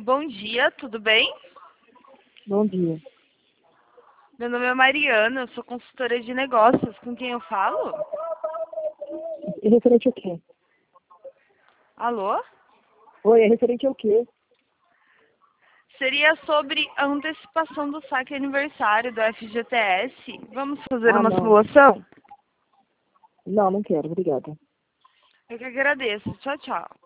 Bom dia, tudo bem? Bom dia. Meu nome é Mariana, eu sou consultora de negócios. Com quem eu falo? É referente ao quê? Alô? Oi, é referente ao quê? Seria sobre a antecipação do saque aniversário do FGTS. Vamos fazer Ah, uma não. simulação? Não quero, obrigada. Eu que agradeço. Tchau, tchau.